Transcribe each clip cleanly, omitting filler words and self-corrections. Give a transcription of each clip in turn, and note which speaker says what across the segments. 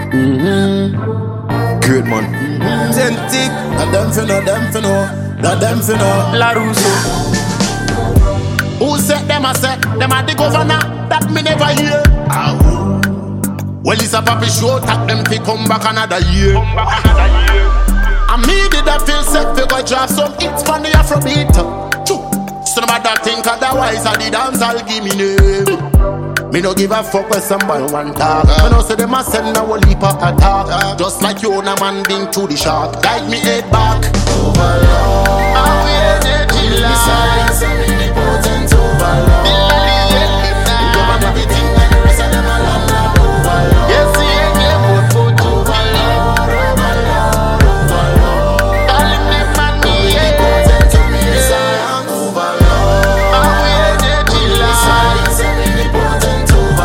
Speaker 1: Great man.
Speaker 2: Authentic.
Speaker 3: Not them for no. Not them for no.
Speaker 2: La Russo.
Speaker 3: Who said them? I said them are the governor. That me never hear. Well, it's a papi show. Tap them fi come back another year. And me did I feel set fi go drop some hits from the Afrobeat. So no matter think otherwise, I did dance, I'll give me name. Me no give a fuck where somebody want talk. Me no say them a send a whole heap of attack. Just like you own a man being to the shark. Guide me head back. Overlord, how we energy life. Besides, I'm omnipotent overlord. You govern everything and the rest of them a landlord. Overlord, yes, he ain't game but for overlord. Overlord, overlord. All in them man me omnipotent to me. Besides, I'm overlord. How we energy life. Besides, I'm omnipotent.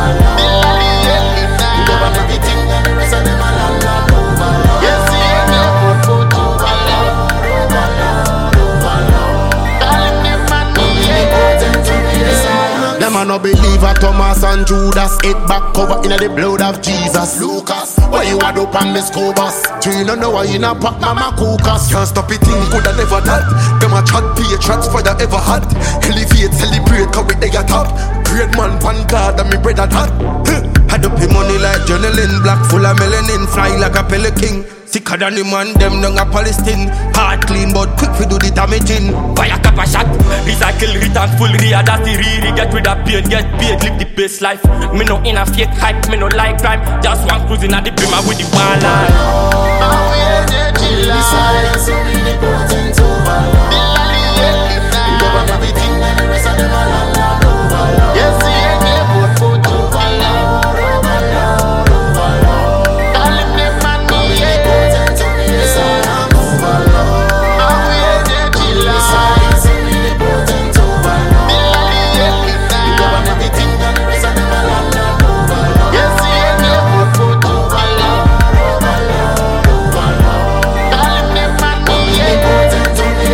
Speaker 3: Them a no believe a Thomas and Judas. Head back cover in the blood of Jesus. Lucas, why you a dope and Miss Cobus? Do you know why you not pop mama Kukas?
Speaker 1: Can't stop it in, coulda never that. Them a chat patriots for the ever had. Elevate, celebrate, cause we they a top. Great man, pan God, and me bread at hot. Had up him money like journaling. Black full of melanin, fly like a pelican. Sicker than the man, them down a Palestine. Hard clean, but quick fi do the damaging.
Speaker 2: Fire cap a shot. Recycle, return, full rea. That's the re. Get rid of pain, get paid, live the best life. Me no in a fake hype, me no like crime. Just one cruising at the brimmer with the one line.
Speaker 3: How we energy life. Besides, I'm omnipotent overlord. You govern everything and the rest of them a landlord. Overlord, yes, he ain't game but for overlord. Overlord, overlord. All in them man me omnipotent to me. Besides, I'm overlord. How we energy life. Besides, I'm omnipotent overlord. You govern everything and the rest of them a landlord. Overlord, yes, he ain't game but for overlord. Overlord, overlord. All in them man me omnipotent to me.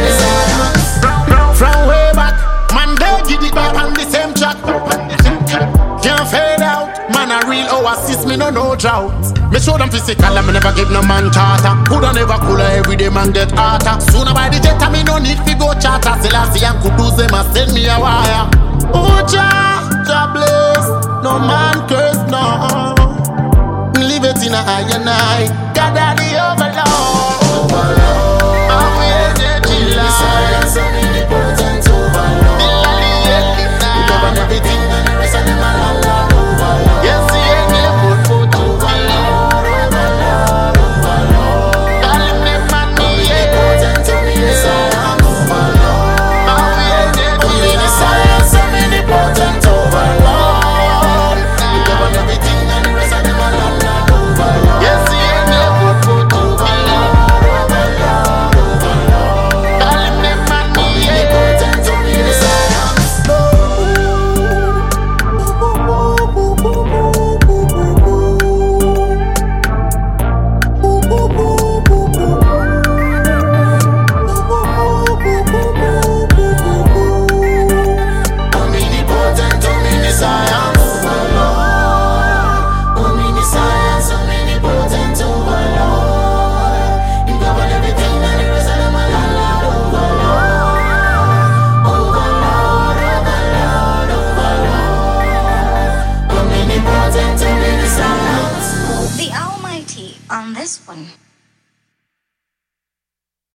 Speaker 3: From way back, man they give it back on the same track. Can't fade out, man a real oasis, me no drought. Me show them physical and me never give no man charter. Coulda never cooler, everyday man get harder. Sooner by the jet and me no need fi go charter. Selassie and Kudus them a send me a wire. Oh Jah bless, no man curse no. Leave it in a eye and eye. God are the overlord. Overlord, how we energy life. Besides, I'm omnipotent overlord. You govern everything and the rest of them a landlord. Overlord, yes, he ain't game but for overlord. Overlord, overlord. All in them man me omnipotent to me. Besides, I'm overlord. How we energy life. Besides, I'm omnipotent overlord. You govern everything and the rest of them a landlord. Overlord, yes, he ain't game but for overlord. Overlord, overlord. All in them man me omnipotent to me. Besides, omnipotent to me. Besides, I'm overlord. Omniscience, omnipotent overlord. You govern everything and the rest of them a landlord. Overlord, overlord, overlord, overlord. Omnipotent to me. Besides,
Speaker 4: The Almighty on this one.